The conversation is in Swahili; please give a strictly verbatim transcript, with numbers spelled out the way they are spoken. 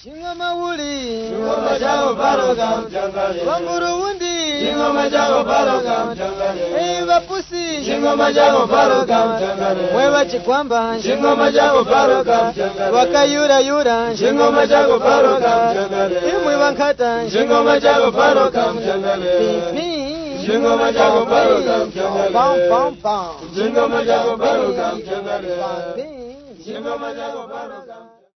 Chingoma wuli, Chingoma chao paroga mchangale. Wamburu wundi, Chingoma chao paroga mchangale. Hey vapusi, Chingoma chao paroga mchangale. Mwewa chikwamba, Chingoma chao paroga mchangale. Wakayura yura, Chingoma chao paroga mchangale. Imwe wankata, Chingoma chao paroga mchangale. Pi, Chingoma chao paroga mchangale. Pam pam pam, Chingoma chao paroga mchangale. Pi, Chingoma chao paroga